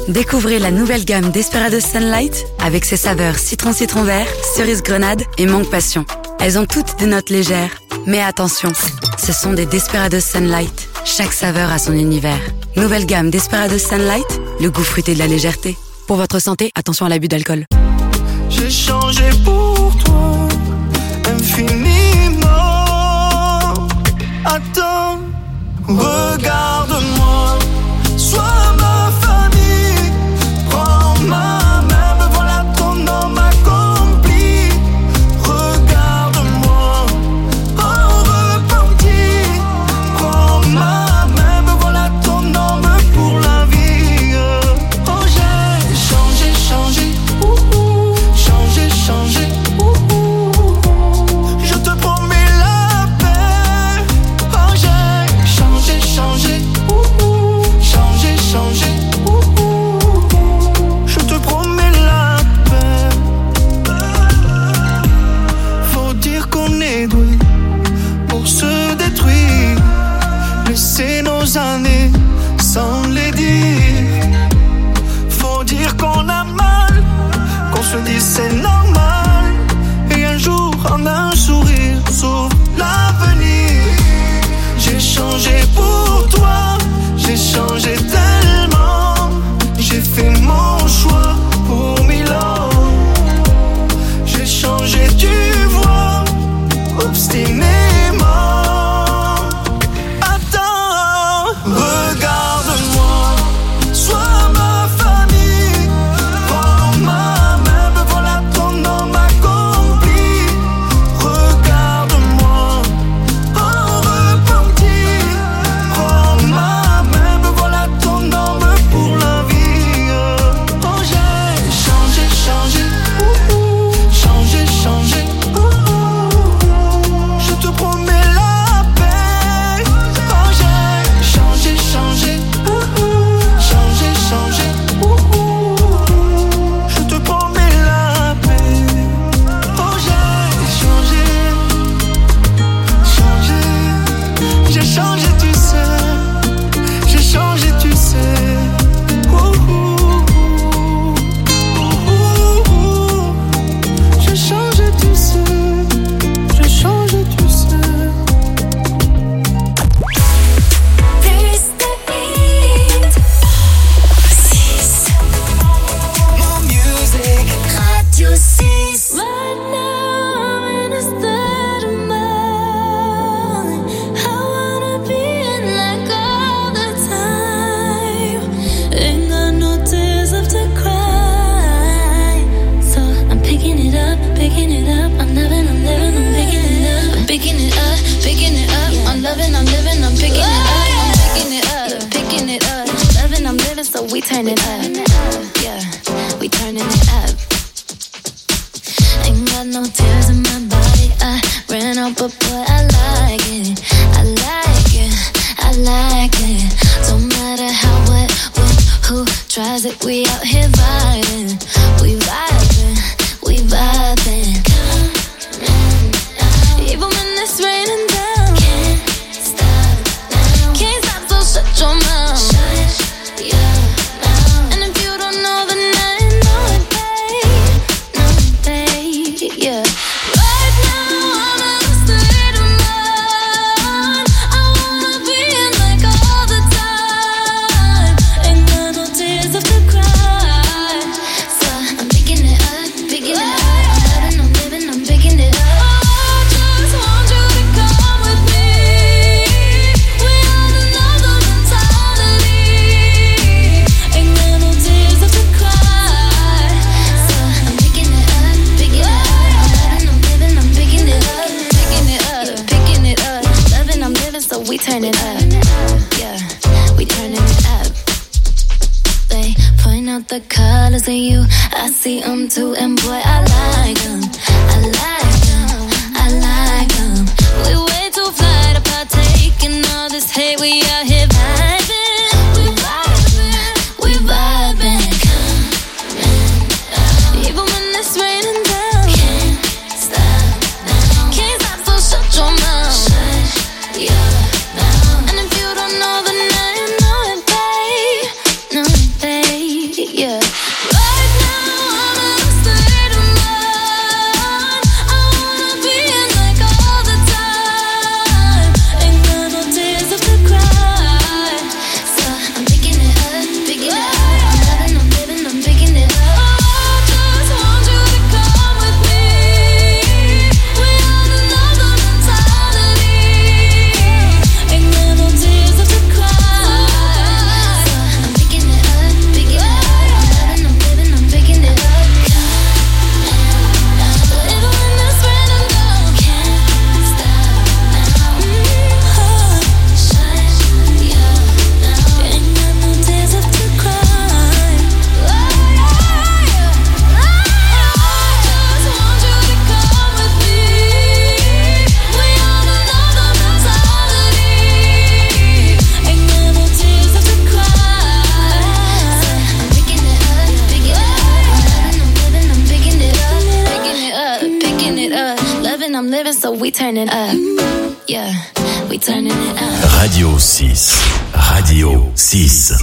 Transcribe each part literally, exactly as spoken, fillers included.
Découvrez la nouvelle gamme Desperados Sunlight avec ses saveurs citron citron vert, cerise grenade et mangue passion. Elles ont toutes des notes légères, mais attention, ce sont des Desperados Sunlight. Chaque saveur a son univers. Nouvelle gamme Desperados Sunlight, le goût fruité de la légèreté. Pour votre santé, attention à l'abus d'alcool. J'ai changé pour toi infiniment. Attends, regarde-moi, sois ma famille, prends ma main, me voilà ton homme accompli. Regarde-moi, en repenti, prends ma main, me voilà ton homme pour la vie. Oh, j'ai changé, changé, ouh, ouh. Changé, changé, ouh, ouh. Je te promets la paix. Oh, j'ai changé, changé, ouh, ouh. Changé, changé, ouh, ouh. Je te promets la paix. Faut dire qu'on est doué pour se détruire, laisser nos années sans les dire. Faut dire qu'on a mal, qu'on se dit c'est normal, et un jour en un sourire s'ouvre l'avenir. J'ai changé pour toi, j'ai changé tellement, j'ai fait mon choix pour Milan. J'ai changé, tu vois, obstinément. Attends, regarde-moi, sois ma famille, prends ma main, me voilà ton homme accompli. Regarde-moi, en repenti, prends ma main, me voilà ton homme pour la vie. Oh, j'ai changé, changé, ouh, ouh. Changé, changé, ouh, ouh. Je te promets la paix. Oh, j'ai changé, changé, ouh, ouh. Changé, changé, ouh, ouh. Je te promets la paix. Oh, j'ai changé, changé. J'ai changé, tu sais. J'ai changé, tu sais. Ouh, ouh, ouh, ouh. J'ai changé, tu sais. J'ai changé, tu sais. Taste the heat. six. More music. Radio six. Right now I'm in a state of mind. I wanna be in like all the time. Ain't got no tears left to cry. So I'm picking it up, picking it up. I'm loving, I'm living, I'm picking it up. I'm picking it up, picking it up. I'm loving, I'm living, I'm picking it up. I'm picking it up, picking it up. Loving, I'm living, so we turn it up. Yeah, we turning it up. Ain't got no tears in my body. I ran out, but boy, I like it. I like it. I like it. Don't matter how, what, when, who tries it. We out here vibing. We vibing. We vibing. Even when it's raining down. Can't stop now. Can't stop, so shut your mouth. Shut your mouth. And if you don't know, then I know it, babe. No, babe, yeah. Right now I'm in a state of mind. I wanna be in like all the time. Ain't got no tears left to cry. So I'm picking it up, picking it up. I'm loving, I'm living, I'm picking it up. I just want you to come with me. We on another mentality. Ain't got no tears left to cry. So I'm picking it up, picking it up. I'm loving, I'm living, I'm picking it up, picking it up, picking it up. Loving, I'm living, so we turn it up. Yeah, we turning it up. They point out the colors in you. I see them too, and boy, I like them. I like them. I like them. We way too fly to partake in all this hate. We out here vibing. We vibing. We vibing. Even when it's raining down. Can't stop now. Can't stop, so shut your mouth. Shut your mouth. And if you don't know, then I know it, babe. Know it, babe. so we turning up. Yeah, we turning it up. Radio six. Radio six.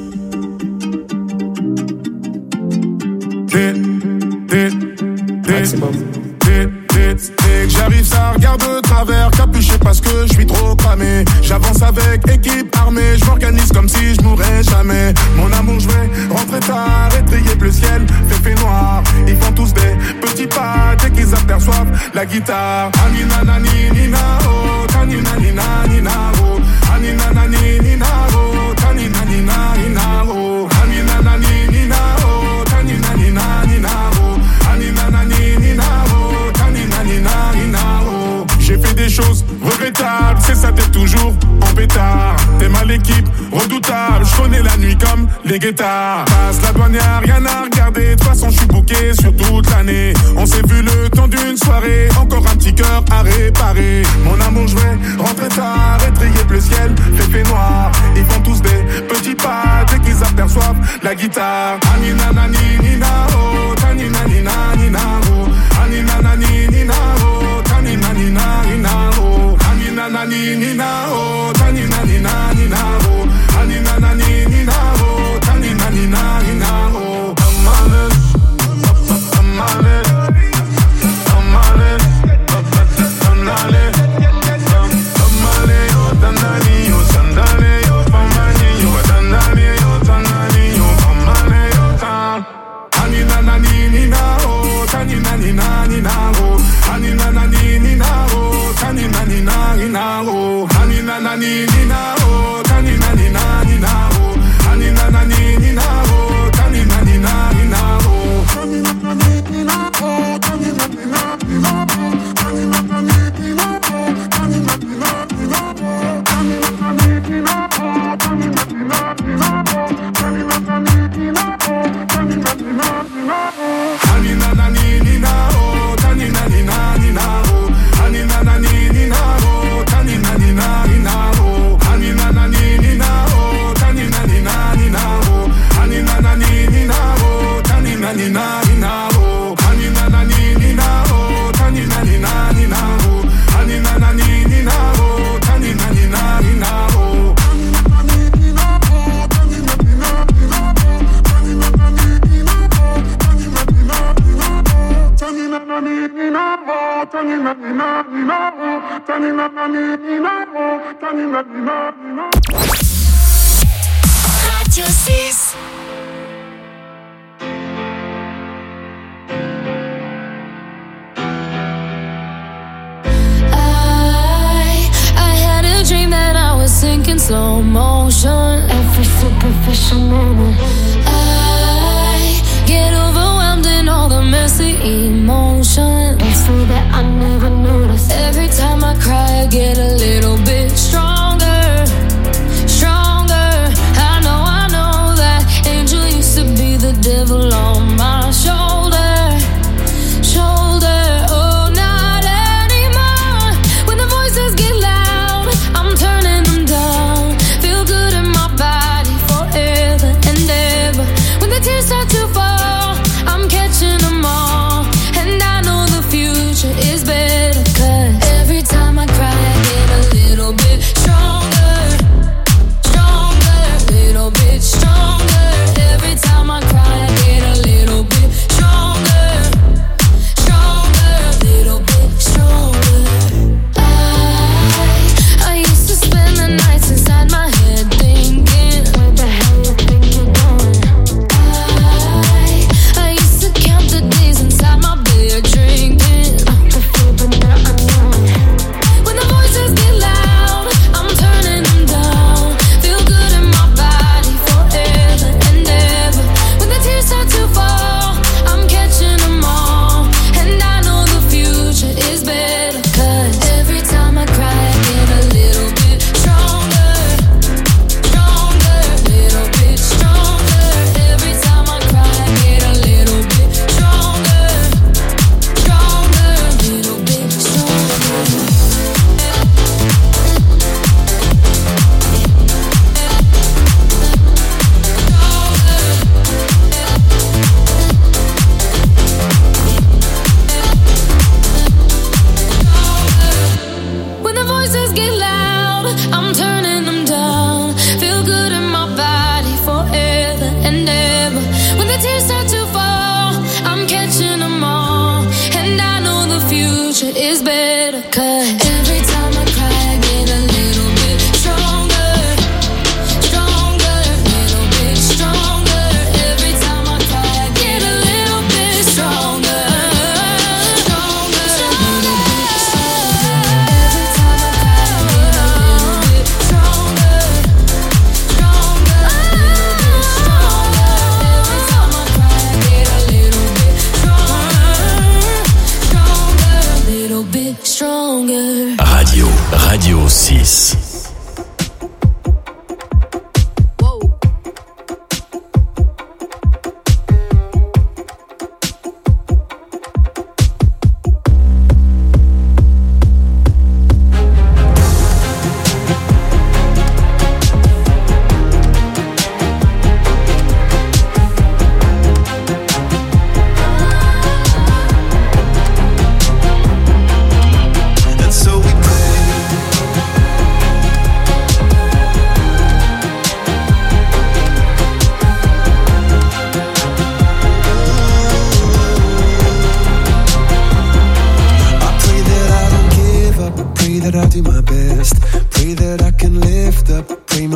Dès, dès, dès, dès, dès, dès que j'arrive, ça regarde de travers, capuché parce que je suis trop cramé. J'avance avec équipe armée, je m'organise comme si je mourrais jamais. Mon amour, je vais rentrer tard, étrier le ciel, fait fait noir. Ils font tous des petits pas dès qu'ils aperçoivent la guitare. Anina nani nina oh, tanina nina nina oh, anina nani nina oh, tanina nina nina oh, anina nani nina oh, tanina nina nina oh, anina nani nina oh, tanina nina nina oh. J'ai fait des choses regrettables, c'est ça t'es toujours en pétard. T'es mal l'équipe, redoutable, je connais la nuit comme les guettards. Passe la douane, y'a rien à regarder, de toute façon je suis booké sur toute l'année. On s'est vu le temps d'une soirée, encore un petit cœur à réparer. Mon amour, je vais rentrer tard, étrier le ciel, fait fait noir. Ils font tous des petits pas dès qu'ils aperçoivent la guitare. Anina nani nina oh, tanina nina nina oh, anina nani nina oh, tanina nina nina oh, anina nani nina oh, tanina nina nina oh, anina nani nina oh, tanina nina nina oh. Amale, amale, amale, amale, amale, yo tanani yo sandale yo pamani yo tanani yo tanani yo amale yo tan. Anina nani nina oh, tanina nina nina oh, anina nani nina oh, tanina nina nina oh, anina nani nina oh, tanina nina nina oh, anina nani nina oh, tanina nina nina oh, anina nani nina oh, tanina nina nina oh, anina nani nina oh, tanina nina nina oh, anina nani nina oh, tanina nina nina oh, anina nani nina oh, tanina nina nina oh, anina nani nina oh, tanina nina nina oh, anina nani nina oh, tanina nina nina oh, anina nani nina oh, tanina nina nina oh, anina nani nina oh, tanina nina nina oh, anina nani nina oh, tanina nina nina oh, anina nani nina oh, tanina nina nina oh, anina nani nina oh, tanina nina nina oh, anina nani nina oh, tanina nina nina oh, tanina nani nina oh, tanina nina nina oh, tanina nani nina oh, tanina nina nina. Radio six. I, I had a dream that I was sinking slow motion. Every superficial moment. I get overwhelmed in all the messy emotion. They say that I never noticed. Every time I cry, I get a little bit stronger, stronger. I know, I know that angel used to be the devil on my shoulder, shoulder. Oh, not anymore. When the voices get loud, I'm turning them down. Feel good in my body forever.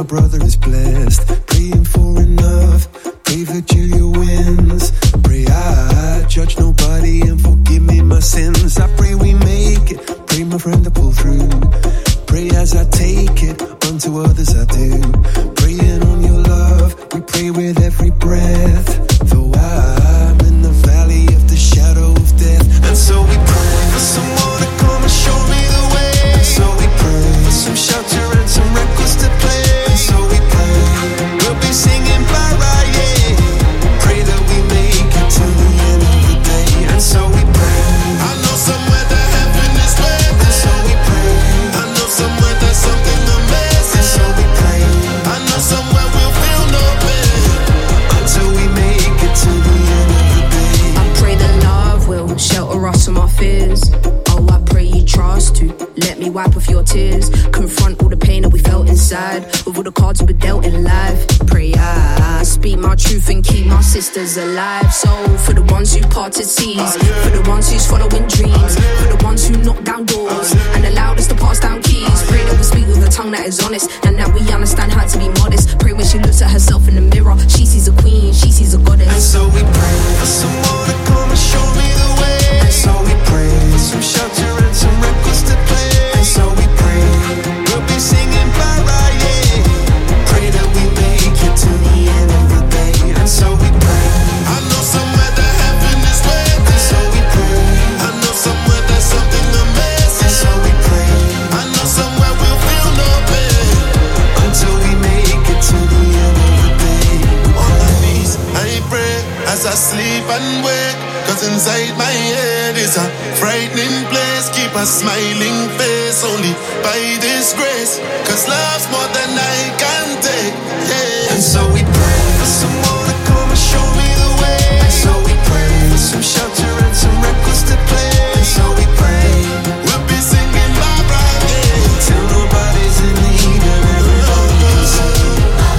brother is blessed. Praying for enough, pray Virgilia wins. Pray I judge nobody and forgive me my sins. I pray we make it, pray my friend to pull through. Pray as I take it, unto others I do. Praying on your love, we pray with every breath. Though I'm in the valley of the shadow of death. And so we pray for someone to come and show me the way. And so we pray for some shelter and some records to play. And so we pray, we'll be singing bye bye, yeah. Pray that we make it to the end of the day. And so we pray, I know somewhere that heaven is waiting. And so we pray, I know somewhere there's something amazing. And so we pray, I know somewhere we'll feel no pain until we make it to the end of the day. I pray that love will shelter us from our fears. Oh, I pray you trust to let me wipe off your tears. Confront all the pain that we felt inside with all the cards we were dealt in life. Pray I speak my truth and keep my sisters alive. So for the ones who parted seas, for the ones who's following dreams, for the ones who knock down doors and allowed us to pass down keys. Pray that we speak with a tongue that is honest and that we understand how to be modest. Pray when she looks at herself in the mirror, she sees a queen, she sees a goddess. And so we pray for someone to come and show me the way. And so we pray for some shelter and some records to play. And so we pray, we'll be singing bye bye, yeah. Pray that we make it to the end of the day. And so we pray, I know somewhere that heaven is waiting. And so we pray, I know somewhere there's something amazing. And so we pray, I know somewhere we'll feel no pain until we make it to the end of the day. On my knees, I pray as I sleep and wake. Cause inside my head is a frightening place. Keep a smiling face only by this grace. Cause love's more than I can take, yeah. And so we pray for someone to come and show me the way. And so we pray for some shelter and some records to play. And so we pray, we'll be singing bye bye, yeah. Till nobody's in need and everybody can sing.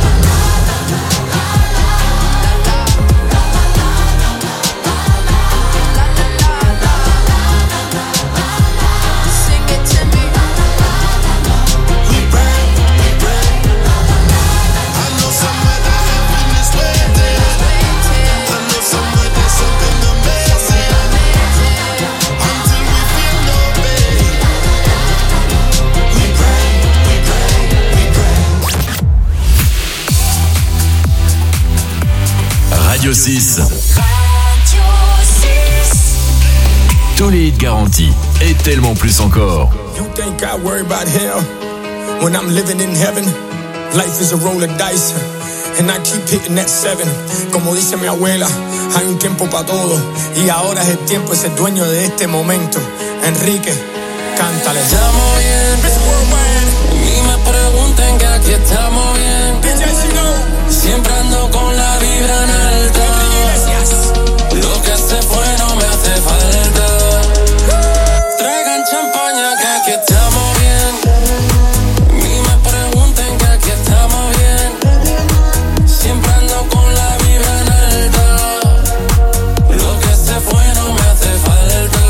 Radio six. Tous les hits garantis et tellement plus encore. You think I worry about hell when I'm living in heaven? Life is a roll of dice and I keep hitting that seven. Como dice mi abuela, hay un tiempo para todo y ahora es el tiempo, es el dueño de este momento. Enrique, cántale. Estamos bien, ni me pregunten que aquí estamos bien. Siempre ando con la vibra en alta. Lo que se fue no me hace falta. Traigan champaña que aquí estamos bien. Ni me pregunten que aquí estamos bien. Siempre ando con la vibra en alta. Lo que se fue no me hace falta.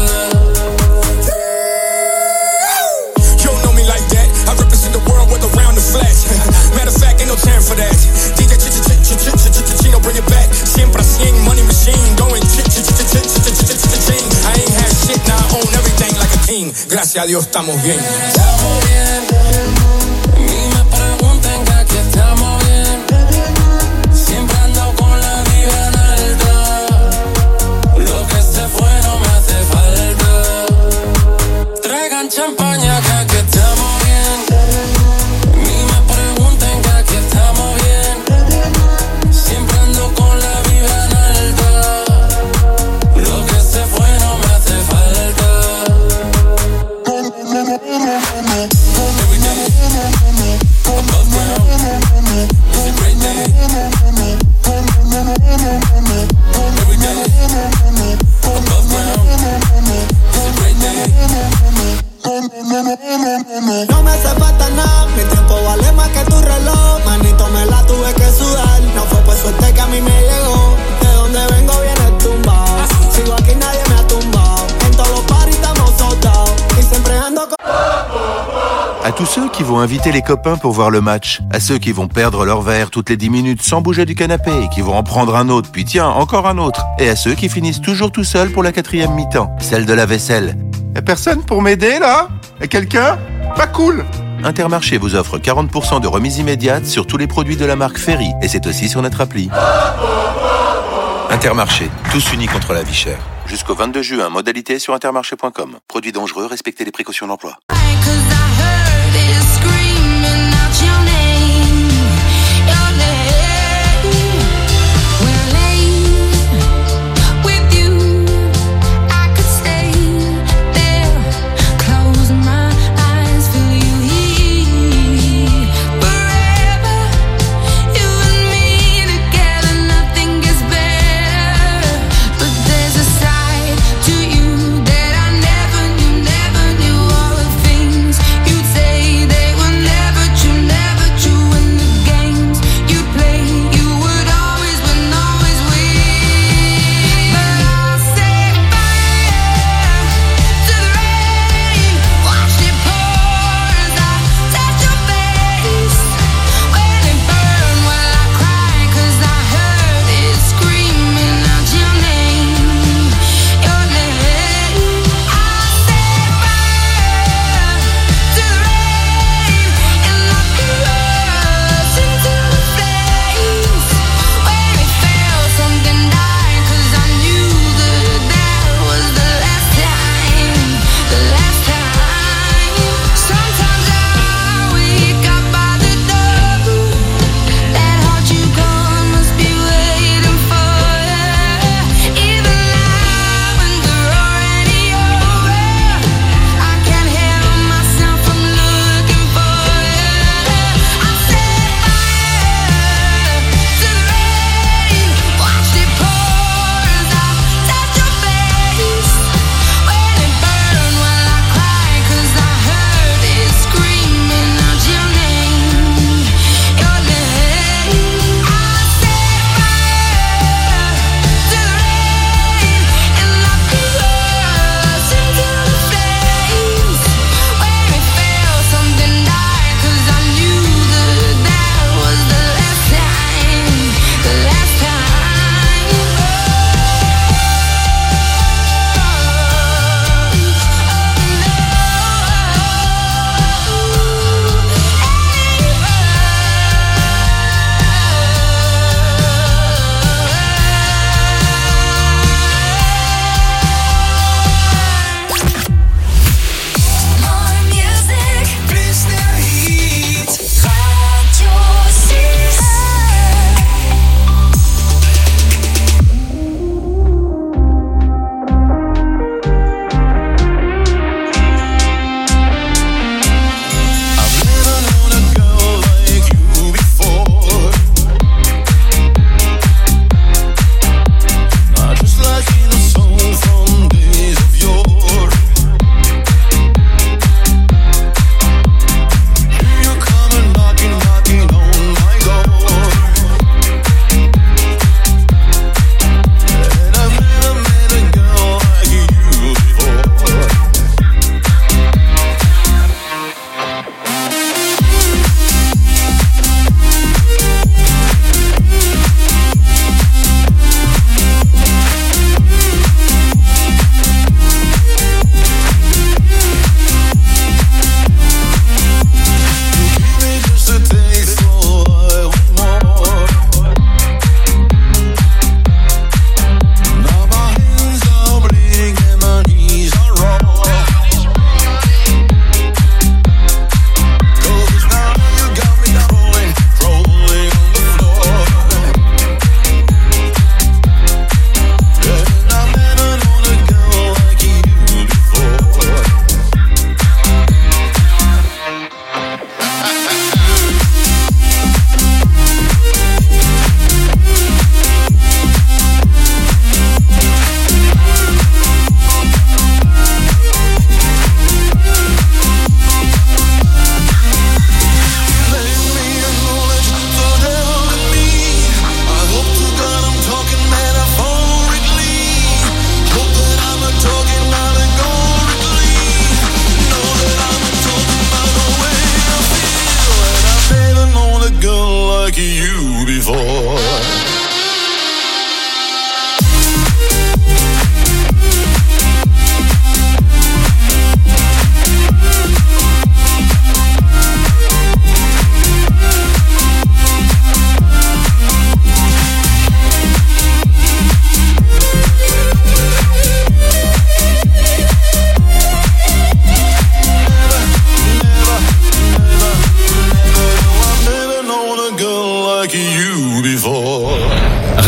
You don't know me like that. I represent the world with around the flesh. Matter of fact, ain't no time for that. D J Chino, bring it back. Siempre cien, money machine, going ch-ch-ch-ch-ch-ch-ch-ch-ch-ch-ch-ch. I ain't had shit, now I own everything like a king. Gracias a Dios, estamos bien. Estamos bien. Ni me pregunten que aquí estamos bien. Siempre ando con la vibra en alta. Lo que se fue no me hace falta. Traigan champaña que aquí estamos bien. Ni me pregunten que aquí estamos bien. Siempre ando con la vibra en alta. Lo que se fue no me hace falta. qui vont inviter les copains pour voir le match, à ceux qui vont perdre leur verre toutes les dix minutes sans bouger du canapé et qui vont en prendre un autre, puis tiens, encore un autre, et à ceux qui finissent toujours tout seuls pour la quatrième mi-temps, celle de la vaisselle. Y'a personne pour m'aider là? Y'a quelqu'un? Pas cool! Intermarché vous offre quarante pour cent de remise immédiate sur tous les produits de la marque Ferry, et c'est aussi sur notre appli. Intermarché, tous unis contre la vie chère. Jusqu'au vingt-deux juin, modalité sur intermarché point com. Produits dangereux, respectez les précautions d'emploi. All the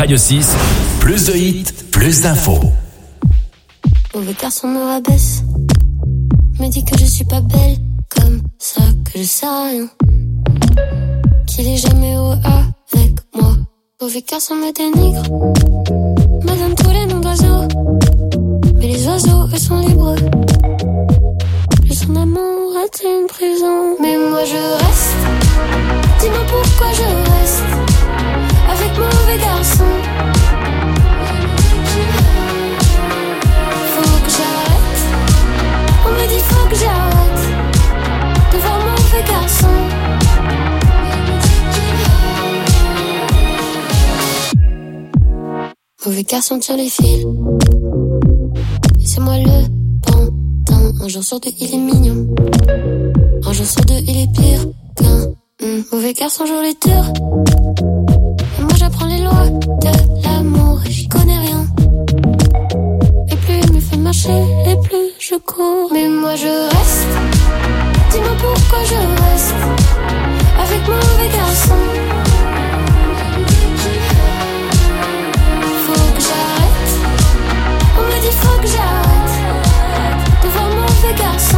Radio six, plus de hits, plus d'infos. Mauvais garçon me rabaisse, me dit que je suis pas belle, comme ça que je sais rien, qu'il est jamais heureux avec moi. Mauvais garçon me dénigre, me donne tous les noms d'oiseaux, mais les oiseaux eux sont libres. Plus son amour est une prison, mais moi je reste. Dis-moi pourquoi je reste avec mauvais garçon. Faut que j'arrête, on me dit faut que j'arrête de voir mauvais garçon. Mauvais garçon tire les fils, et c'est moi le pantin. Un jour sur deux il est mignon, un jour sur deux il est pire qu'un mmh. Mauvais garçon joue les tours, et moi j'apprends les lois de l'amour et j'y connais rien. Et plus il me fait marcher, et plus je cours. Mais moi je reste, dis-moi pourquoi je reste avec mauvais garçon. Faut que j'arrête, on me dit faut que j'arrête de voir mauvais garçon.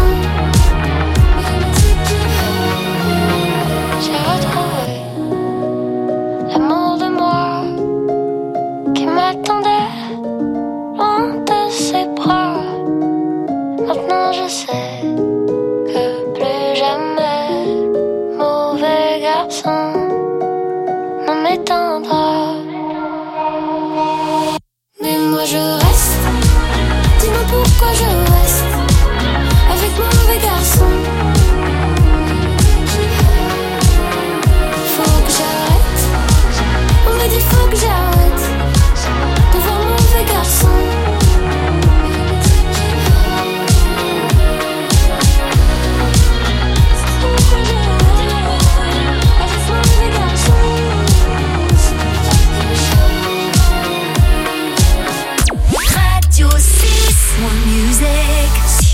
J'ai retrouvé l'amour de moi qui m'attendait loin de ses bras. Maintenant je sais que plus jamais mauvais garçon ne m'éteindra. Mais moi je reste, dis-moi pourquoi je reste avec mauvais garçon. Faut que j'arrête, on me dit faut que j'arrête de voir mauvais garçon. Radio six, One Music.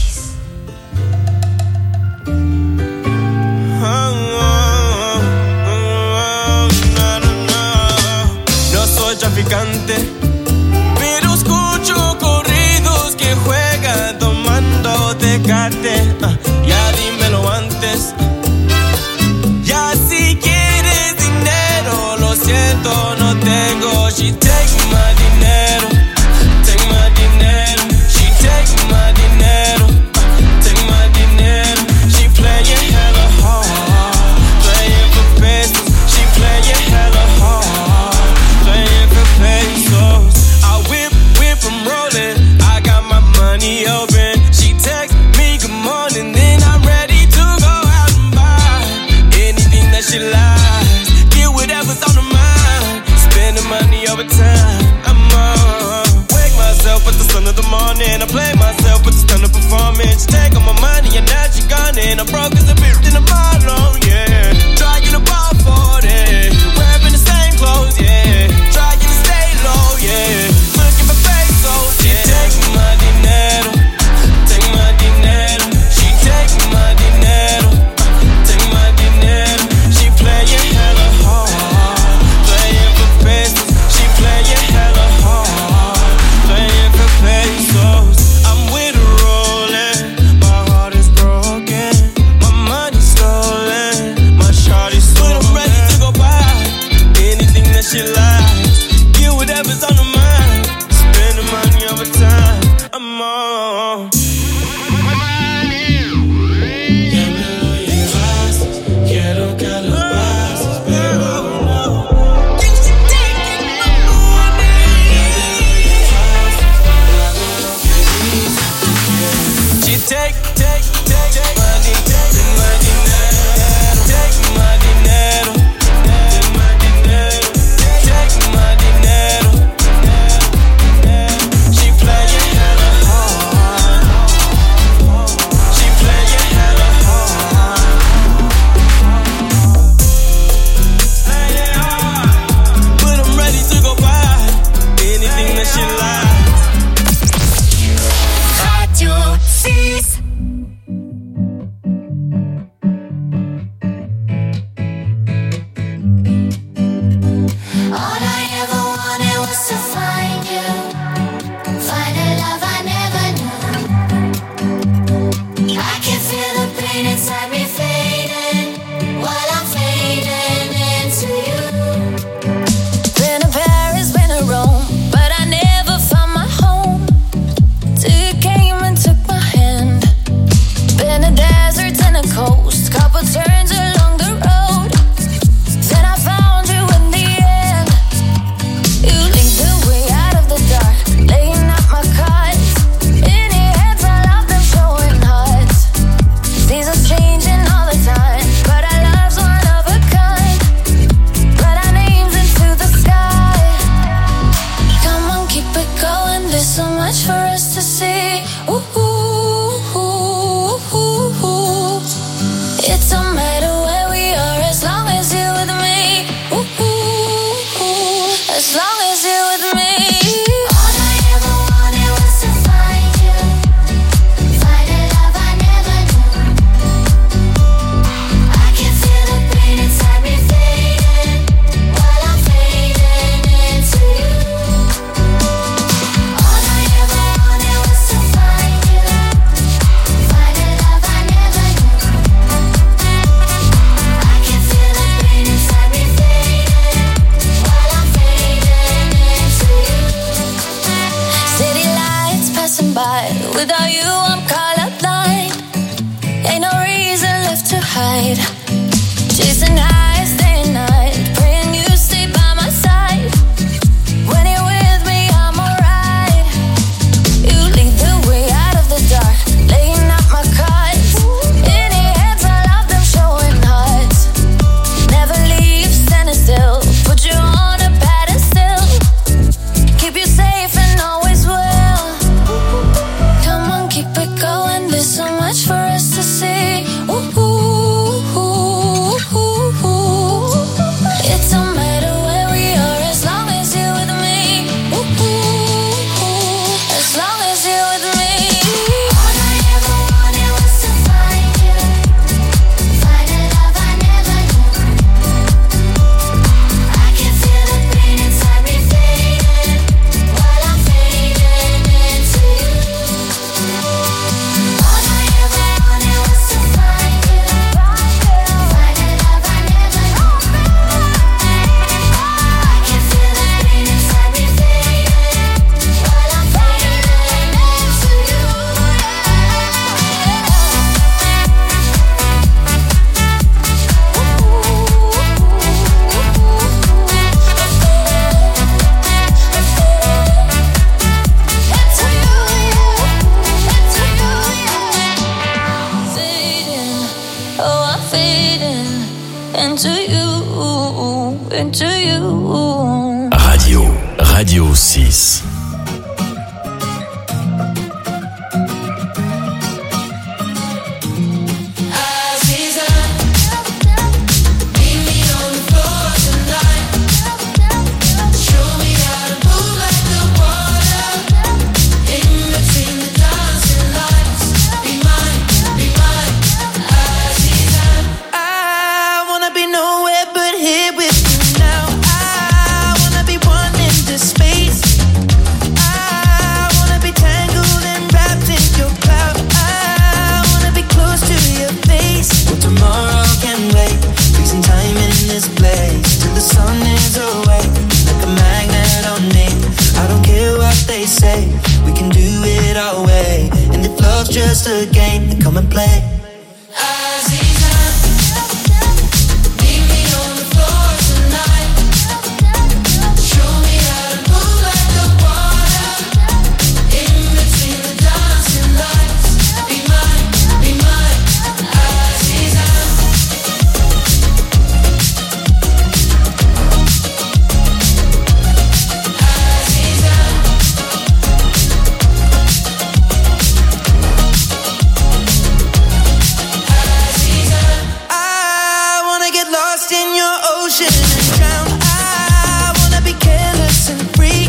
No soy traficante, pero escucho corridos que juegan tomando Tecate. Uh, ya dímelo antes. Ya si quieres dinero, lo siento, no tengo. She take my dinero, take my dinero. She take my dinero, uh, take my dinero. She playing hella hard, playing for pesos. She playing hella hard, playing for pesos. I whip, whip, I'm rolling. I got my money open. She text me good morning, then I'm ready to go out and buy anything that she likes. Get whatever's on her mind. Spending money over time. I'm on. Wake myself at the sun of the morning. I play myself with the stun of performance. Take all my money and now she gone in. I'm broke as a bitch in a mall, yeah. Trying to ball forty, wearing the same clothes, yeah. Trying to stay low, yeah. Looking for pesos, yeah. She take my dinero, take my dinero. She take my dinero, take my dinero. She playing hella hard, playing for pesos. She playing hella hard, playing for pesos. I'm with her rolling, my heart is broken, my money's stolen, my shawty's stolen. But I'm ready to go buy anything that she likes. Get whatever's on her mind. Spend the money over time. I'm on. Que me lo llevas, quiero que lo pases, pero no. She take, take, take, take my dinero, my dinero, take my dinero, take my dinero, take my dinero. She playing hella hard. Without you, I'm colorblind. Ain't no reason left to hide. Chasing highs day and night, praying you stay by my side. When you're with me, I'm alright. You lead the way out of the dark, laying out my cards. In your hands, I love them showing hearts. Never leave standing still, put you on a pedestal. Keep you safe and always will. Come on, keep it going, there's so much for us to see. Ooh, ooh, ooh, ooh, ooh. It don't matter where we are as long as you're with me. Ooh, ooh, ooh. As long as you're with me. All I ever wanted was to find you, find a love I never knew. I can feel the pain inside me fading while I'm fading into you. All I ever wanted was to find you, find a love I never knew. I can feel the pain inside me fading while I'm fading into you. Fading, oh I'm fading into you, into you. Radio, Radio six. Aziza, meet me on the floor tonight. Show me how to move like the water in between the dancing lights. Be mine, be mine, Aziza. I wanna be nowhere but here with you now. I wanna be one in this space. I wanna be tangled and wrapped in your cloud. I wanna be close to your face. Well, tomorrow can wait. Freezing time in this place till the sun is away. Like a magnet on me. I don't care what they say. We can do it our way. And if love's just a game, then come and play. Aziza, meet me on the floor tonight. Show me how to move like the water in between the dancing lights. Be mine, be mine, Aziza. Aziza. I wanna get lost in your ocean and drown. I wanna be careless and free.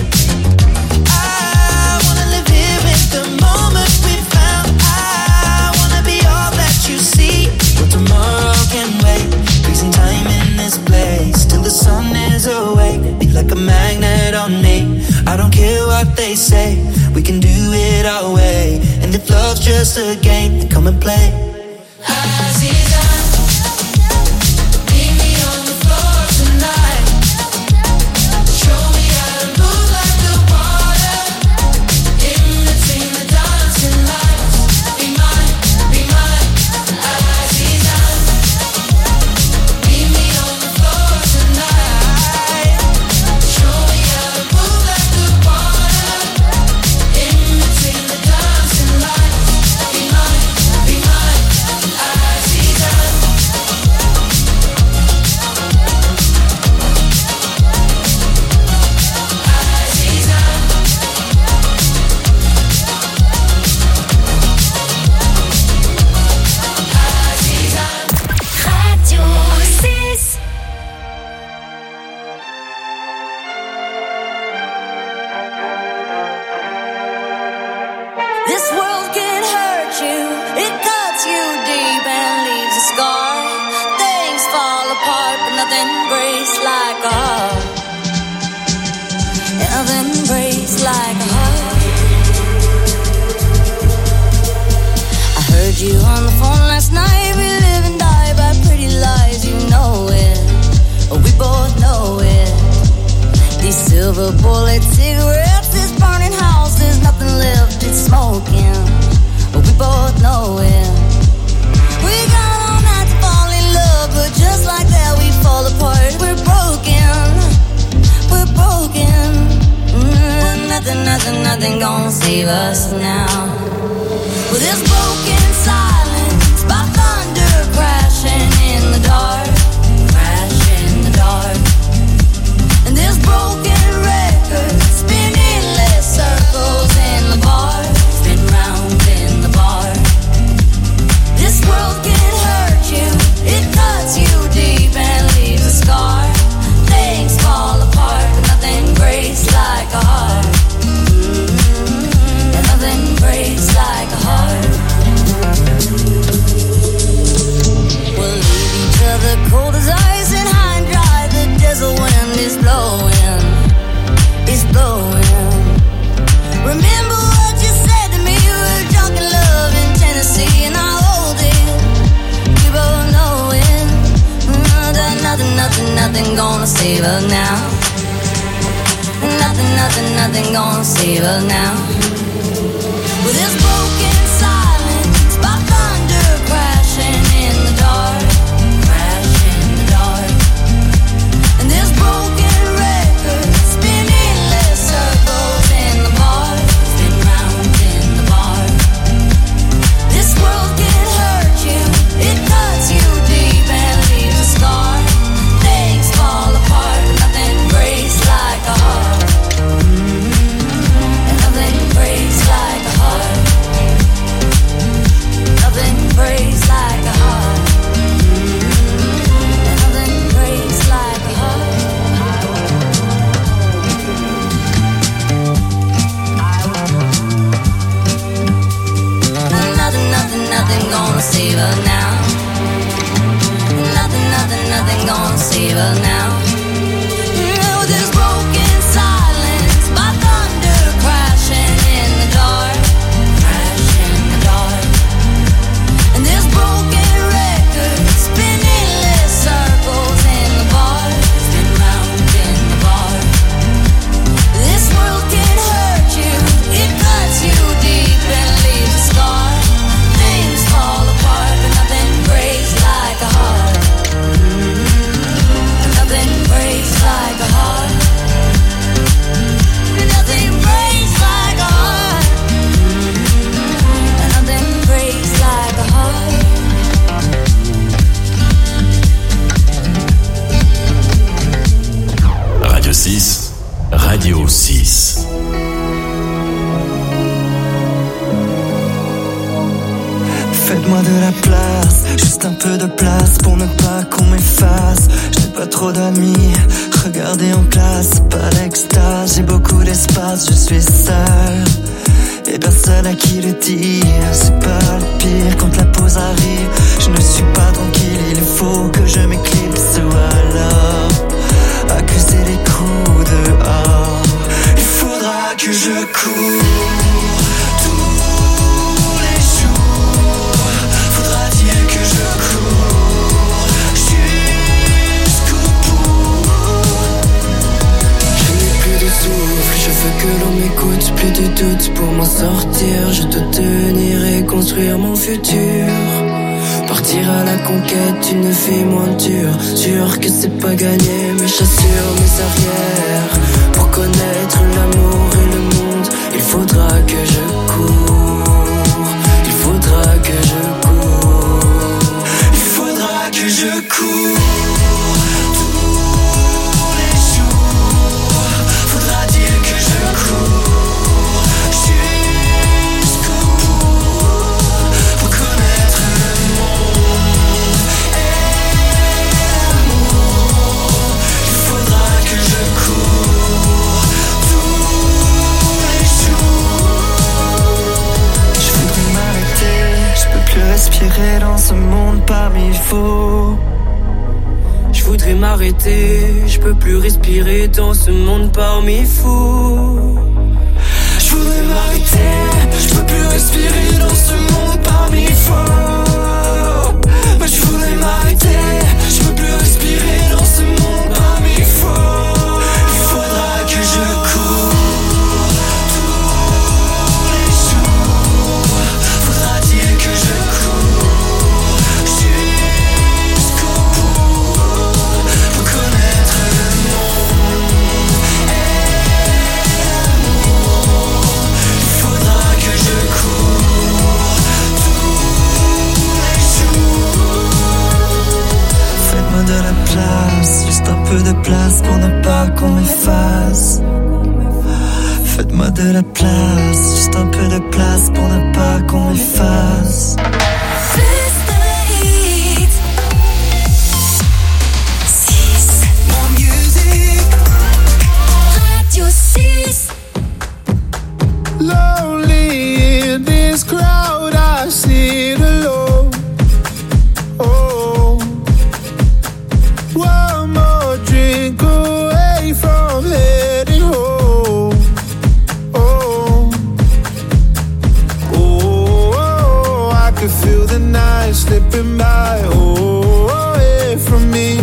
I wanna live here in the moment we found. I wanna be all that you see. Well, tomorrow can wait. Freezing time in this place till the sun is awake. Be like a magnet on me. I don't care what they say. We can do it our way. And if love's just a game, then come and play. Aziza, meet me on the floor tonight. Show me how to move like the water in between the dancing lights. Be mine, be mine, Aziza. Meet me on the floor tonight. Show me how to move like the water in between the dancing lights. Be mine, be mine, Aziza. Radio six. This world can hurt you, it cuts you deep and leaves a scar. Things fall apart, but nothing breaks like a heart. Nothing breaks like a heart. I heard you on the phone last night. We live and die by pretty lies, you know it. We both know it. These silver bullet cigarettes, this burning house, there's nothing left, it's smoking. nothing, nothing gonna save us now. With this broken silence, by thunder crashing in the dark, crash in the dark. And this broken record spinning less circles in the bar, spin round in the bar. This world can hurt you, it cuts you deep and leaves a scar. Things fall apart, but nothing breaks like a heart. Mm-hmm. And nothing breaks like a heart. We'll leave each other cold as ice and high and dry. The desert wind is blowing, it's blowing. Remember what you said to me, we were drunk in love in Tennessee, and I hold it, we both know it. Mm, that nothing, nothing, nothing gonna save us now. Nothing, nothing, nothing gonna save us now. With this broken silence, by thunder crashing in the dark, crash in the dark. And this broken record spinning less circles in the bar, spin round in the bar. This world can hurt you, it cuts you deep and leaves a scar. Things fall apart, but nothing breaks like a heart. Mm-hmm. And nothing breaks like a heart. Nothing breaks like a heart. Mm-hmm. And nothing breaks like a heart. Nothing, nothing, nothing gonna save us now. Nothing, nothing, nothing gonna save us now. With this broken silence, by thunder crashing in the dark, crash in the dark. And this broken record spinning less circles in the bar, spin round in the bar. This world can hurt you, it cuts you deep and leaves a scar. Things fall apart, but nothing breaks like a heart. Mm-hmm. Nothing breaks like a heart. Nothing breaks like a heart. Mm-hmm. Nothing breaks like a heart. Radio six, Radio six. Faites-moi de la place, juste un peu de place pour ne pas qu'on m'efface. J'ai pas trop d'amis, regardez en classe, pas d'extase. J'ai beaucoup d'espace, je suis seul et personne à qui le dire. C'est pas le pire quand la pause arrive. Je ne suis pas tranquille, il faut que je m'éclipse ou alors accuser les coups dehors. Il faudra que je cours tous les jours. Faudra-t-il que je cours jusqu'au bout? Je n'ai plus de souffle, je veux que l'on m'écoute. Plus de doute pour m'en sortir. Je dois tenir et construire mon futur. Partir à la conquête d'une vie moins dure. Sûr que c'est pas gagné, mais j'assure mes arrières. Pour connaître l'amour et le monde, il faudra que je cours. Il faudra que je cours. Il faudra que je cours tous les jours. Faudra-t-il que je cours jusqu'au bout pour connaître le monde et l'amour? Il faudra que je cours tous les jours. Je voudrais m'arrêter, je peux plus respirer dans ce monde parmi faux. Je voudrais m'arrêter, je peux plus respirer dans ce monde parmi fous. Je voudrais m'arrêter, je peux plus respirer dans ce monde parmi faux. Mais je voudrais m'arrêter, je peux plus respirer dans ce monde parmi faux. Il faudra que je cours tous les jours. Faudra-t-il que je cours jusqu'au bout pour connaître le monde et de la place, juste un peu de place pour ne pas qu'on m'efface. Lonely in this crowd, I sit alone. Oh, one more drink away from heading home. Oh, oh, oh, I could feel the night slipping by. Oh, away from me.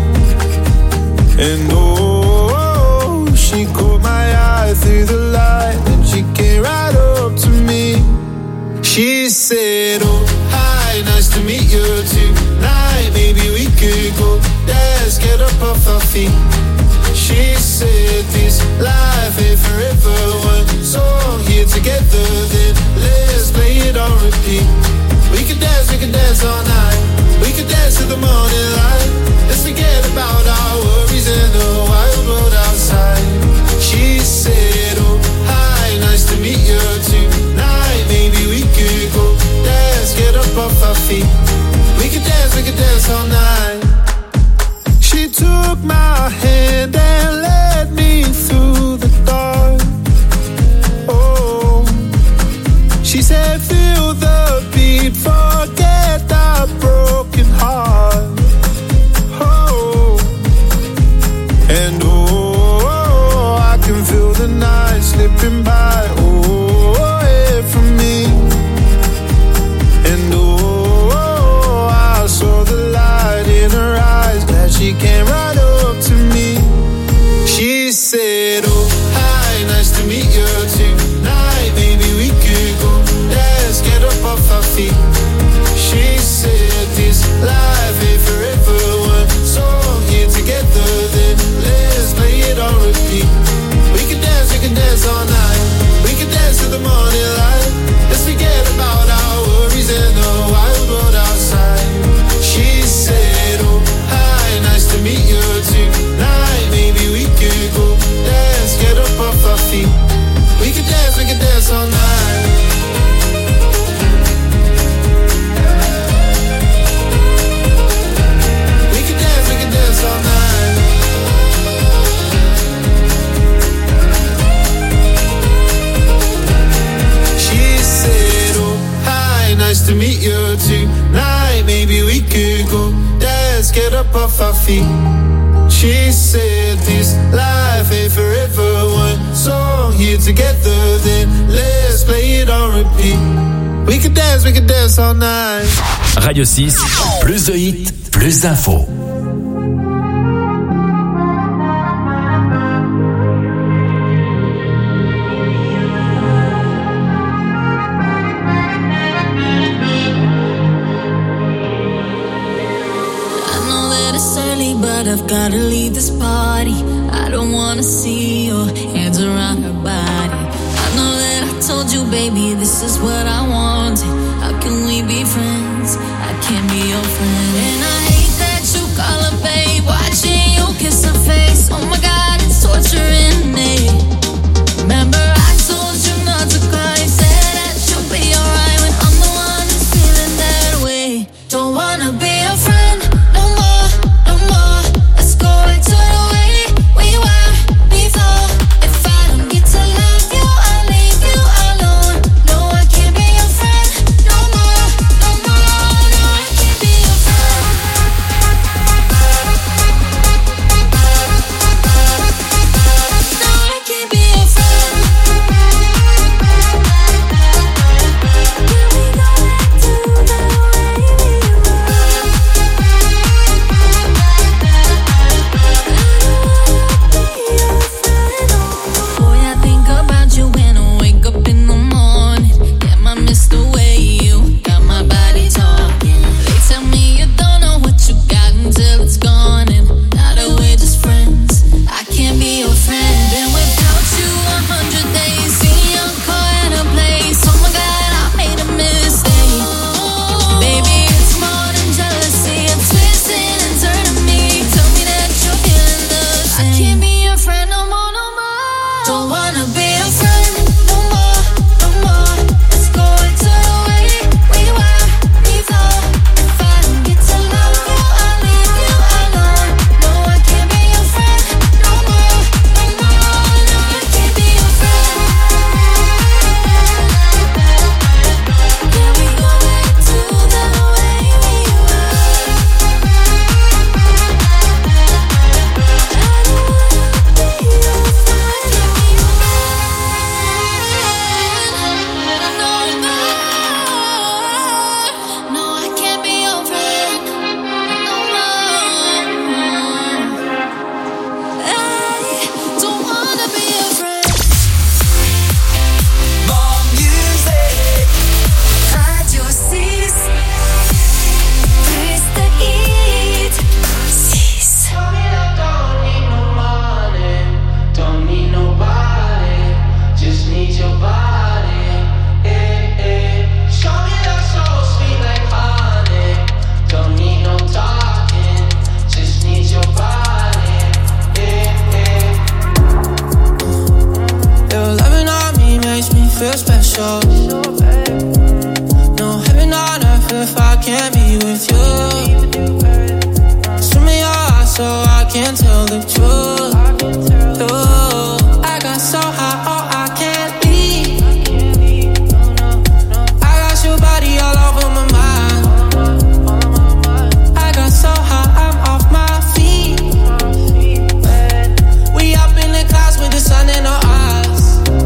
And oh, she caught my eye through the light, and she came right up to me. She said, oh, hi, nice to meet you tonight. Maybe we could go dance, get up off our feet. She said, this life ain't forever. One song here together, then let's play it on repeat. We could dance, we could dance all night. We could dance till the morning light. Let's forget about our worries and the wild world outside. She said, oh, hi, nice to meet you tonight. Maybe we could go dance, get up off our feet. We could dance, we could dance all night. She took my hand and led me through the dark. Oh, she said, feel the beat, forget that broken heart. Oh, and oh, I can feel the night slipping by. Oh, away from me. And oh, I saw the light in her eyes, glad she came right up to me. She said, oh, hi, nice to meet you tonight. Maybe we could go dance, get up off our feet. She said, this life ain't forever. One song here together, then let's play it on repeat. We can dance, we can dance all night. We can dance till the morning light. Let's forget about our worries and the wild world outside. She said, oh, hi, nice to meet you tonight. Maybe we could go dance, get up off our feet. We can dance, we can dance all night. We can dance, we can dance all night. She said, oh, hi, nice to meet you tonight. Maybe we could go dance, get up off our feet. She said, this life ain't forever. One song here together, then let's play it on repeat. We can dance, we can dance all night. Radio six, plus de hits, plus d'infos. But I've gotta leave this party. I don't wanna see your hands around her body. I know that I told you, baby, this is what I wanted. How can we be friends? I can't be your friend. And I hate that you call her babe, watching you kiss her face. Oh my God, it's torturing me. Remember I told you not to cry, said that you'll be alright when I'm the one who's feeling that way. Don't wanna be a friend no more, no more. Let's go back to the way we were before. If I don't get to love you, I'll leave you alone. No, I can't be your friend no more, no more. No, I can't be your friend. No, I can't be your friend. Can we go back to the way we were? Boy, I think about you when I wake up in the morning. Damn, I miss the way you got my body talking. They tell me you don't know what you got until it's gone, and now that we're just friends, I can't be your friend. Been without you a hundred days, seen your car in a place. Oh my God, I made a mistake. Baby, it's more than jealousy. I'm twisting and turning me. Tell me that you're feeling the same. I can't be your friend no more, no more. Don't wanna be your friend feel special. No heaven on earth if I can't be with you. Swim me your eyes so I can tell the truth. Ooh, I got so high, oh I can't leave. I got your body all over my mind. I got so high, I'm off my feet. We up in the clouds with the sun in our eyes.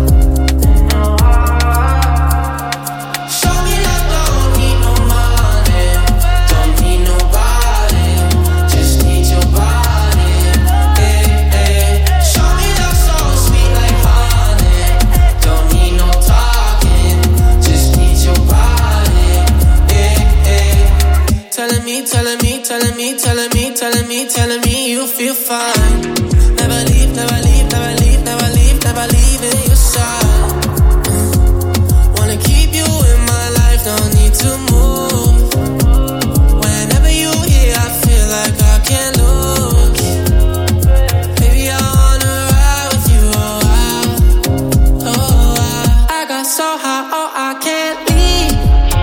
Show me that don't need no money, don't need nobody, just need your body. Hey, hey. Show me that so sweet like honey, don't need no talking, just need your body. Hey, hey. Telling me, telling me, telling me, telling me, telling me, telling me you feel fine. Never leave, never leave, never leave, never leave, never leave in your side. Wanna keep you in my life, don't need to move. Whenever you here, I feel like I can't lose. Baby, I wanna ride with you, oh I, oh I. I got so high, oh I can't leave.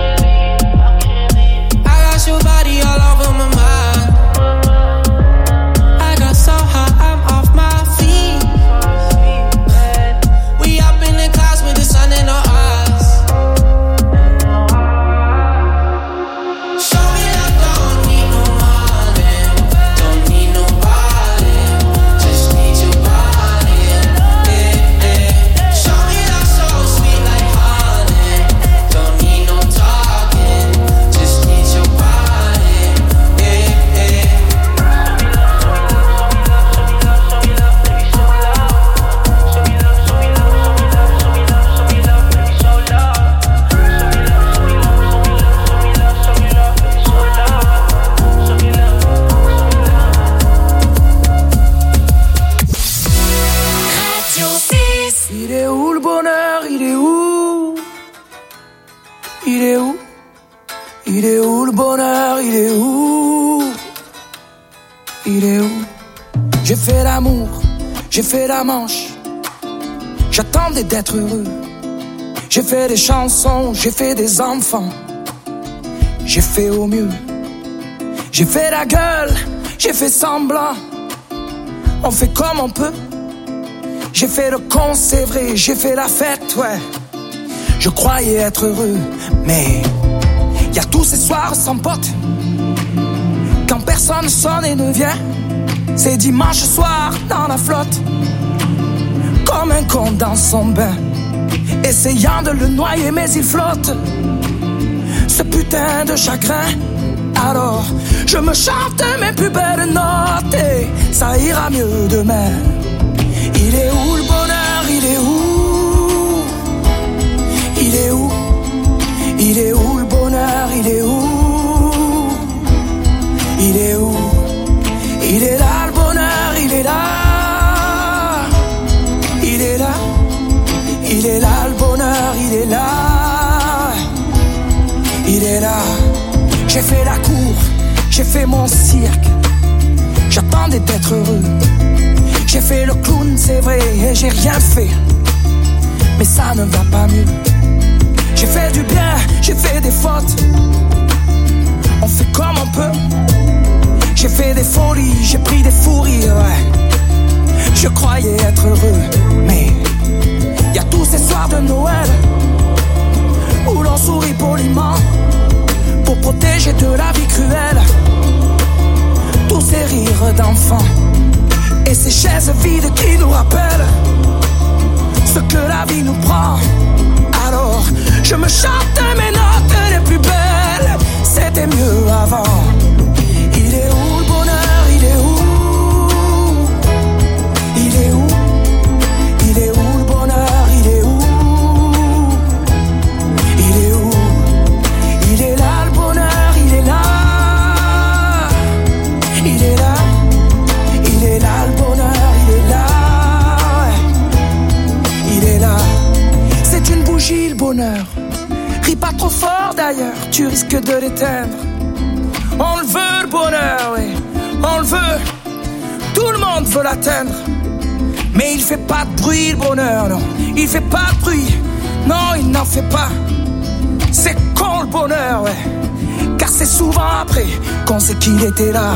I got your body all over my mind. I got so high, I'm off my feet. We up in the clouds with the sun in our eyes. Show me that don't need no money, don't need nobody, just need your body. Yeah, yeah. Show me that so sweet like honey, don't need no talking, just need your body. Yeah, yeah. Il est où le bonheur? Il est où? Il est où? Il est où le bonheur? Il est où? Il est où? J'ai fait l'amour, j'ai fait la manche. J'attendais d'être heureux. J'ai fait des chansons, j'ai fait des enfants. J'ai fait au mieux. J'ai fait la gueule, j'ai fait semblant. On fait comme on peut. J'ai fait le con, c'est vrai, j'ai fait la fête, ouais. Je croyais être heureux, mais y a tous ces soirs sans potes. Quand personne sonne et ne vient, c'est dimanche soir dans la flotte. Comme un con dans son bain, essayant de le noyer mais il flotte. Ce putain de chagrin. Alors je me chante mes plus belles notes et ça ira mieux demain. Il est où le bonheur? Il est où? Il est où? Il est où le bonheur? Il est où? Il est où? Il est là le bonheur, il est là. Il est là. Il est là le bonheur, il est là. Il est là. J'ai fait la cour, j'ai fait mon cirque. J'attendais d'être heureux. J'ai fait le clown, c'est vrai, et j'ai rien fait. Mais ça ne va pas mieux. J'ai fait du bien, j'ai fait des fautes. On fait comme on peut. J'ai fait des folies, j'ai pris des fous rires, ouais. Je croyais être heureux, mais y a tous ces soirs de Noël où l'on sourit poliment pour protéger de la vie cruelle tous ces rires d'enfants. Et ces chaises vides qui nous rappellent ce que la vie nous prend. Alors je me chante mes notes les plus belles. C'était mieux avant. Il est où le bonheur? Il est où? Il est où? Il est où le bonheur? Il est où? Il est où? Il est là le bonheur, il est là. Il est là. Il est là le bonheur, il est là. Il est là. C'est une bougie le bonheur. Ris pas trop fort d'ailleurs, tu risques de l'éteindre. On le veut le bonheur, oui, on le veut. Tout le monde veut l'atteindre. Mais il fait pas de bruit le bonheur, non. Il fait pas de bruit, non, n'en fais pas. C'est con le bonheur, ouais. Car c'est souvent après qu'on sait qu'il était là.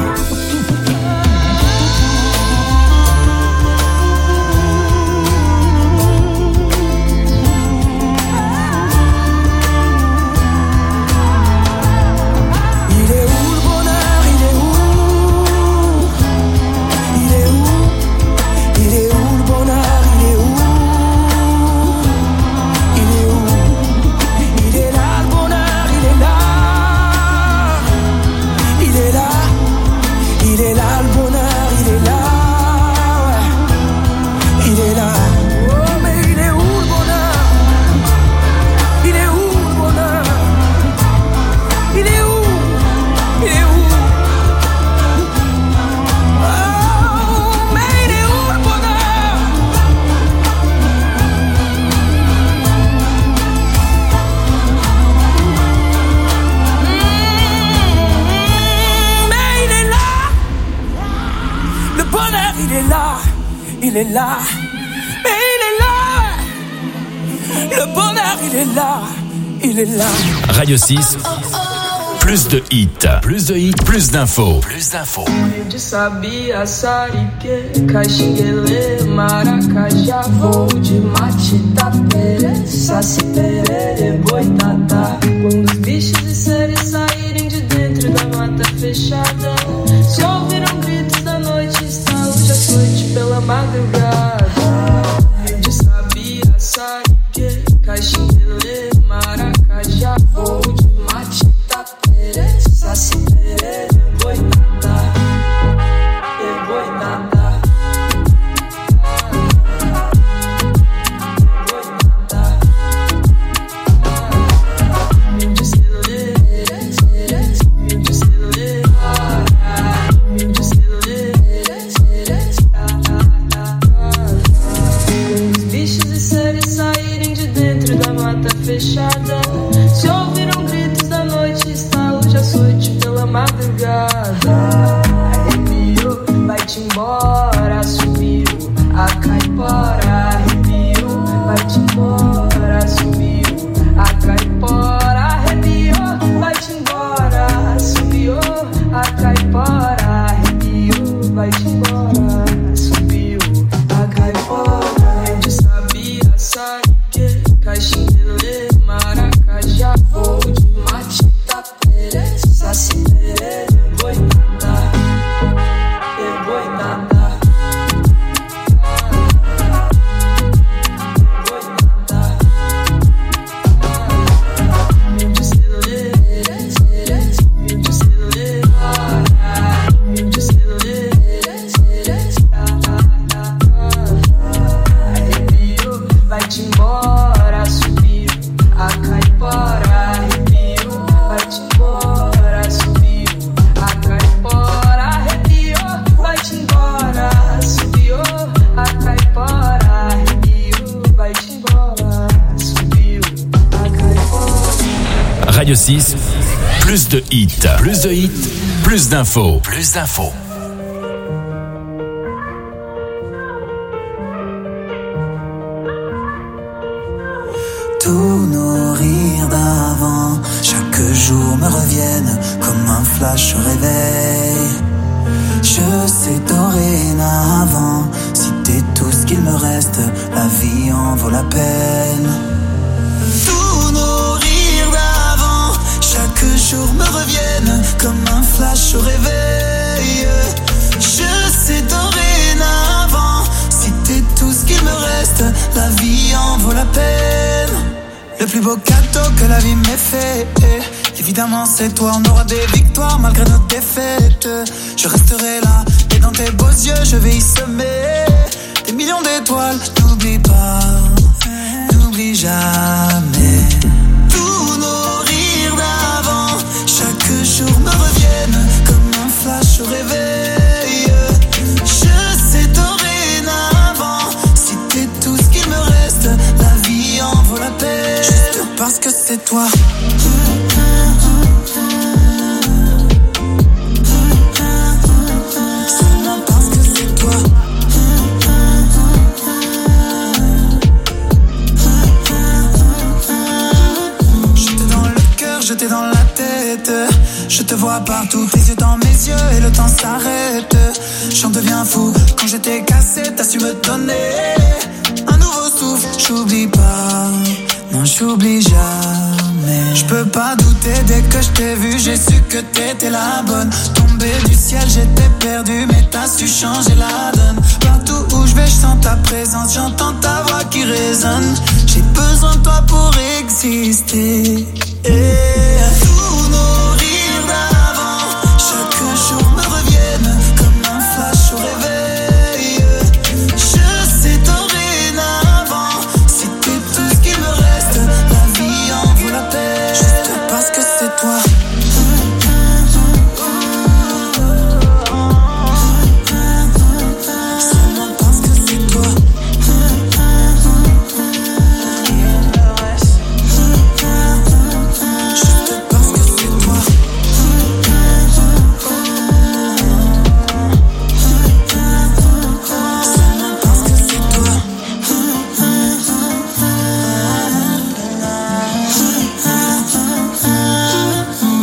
Il est là, mais il est là. Le bonheur, il est là, il est là. Radio six, plus de hits, plus de hits, plus d'infos, plus d'infos. De sabia, sarique, caxinguele, maracajá, voo de mate, tapere, saci, perere, boitatá. Quando os bichos e seres saírem de dentro da mata fechada, se ouviram gritos da noite, estalo de açoite pela madrugada. De sabia, sarique, caxinguele, maracajá, voo de mate, tapere, saci, perere, boitatá, e boitatá. Fechada, se ouviram gritos da noite, estalo de açoite pela madrugada. Arrepiou, vai-te embora, subiu a caipora. Arrepiou, vai-te embora, subiu a caipora. Arrepiou, vai-te embora, subiu a caipora. Arrepiou, vai-te embora, subiu a caipora. De sabia, sarique, caxinguele, maracajá, voo de mate, tapere, saci, perere, boitatá, e boitatá. Arrepiou, vai-te embora, subiu a caipora. Arrepiou, vai-te embora, subiu a caipora. Arrepiou, vai-te embora, subiu a caipora. Arrepiou, vai-te embora, subiu a caipora. Radio six, plus de hits, plus de hits, plus d'infos, plus d'infos. Tous nos rires d'avant, chaque jour me reviennent comme un flash au réveil. Je sais dorénavant, si t'es tout ce qu'il me reste, la vie en vaut la peine. Tous nos rires d'avant, chaque jour me reviennent comme un flash au réveil. Je sais dorénavant, si t'es tout ce qu'il me reste, la vie en vaut la peine. Le plus beau cadeau que la vie m'ait fait, évidemment c'est toi. On aura des victoires malgré nos défaites. Je resterai là et dans tes beaux yeux je vais y semer des millions d'étoiles. N'oublie pas, n'oublie jamais. Tous nos rires d'avant, chaque jour me reviennent comme un flash au réveil. Je sais dorénavant, si t'es tout ce qu'il me reste, la vie en vaut la peine. Juste parce que c'est toi. Seulement parce que c'est toi. te vois partout, tes yeux dans mes yeux et le temps s'arrête. J'en deviens fou, quand j'étais cassé, t'as su me donner un nouveau souffle. J'oublie pas, non j'oublie jamais. Je peux pas douter, dès que je t'ai vu, j'ai su que t'étais la bonne. Tombé du ciel, j'étais perdu, mais t'as su changer la donne. Partout où je vais, je sens ta présence, j'entends ta voix qui résonne. J'ai besoin de toi pour exister. Et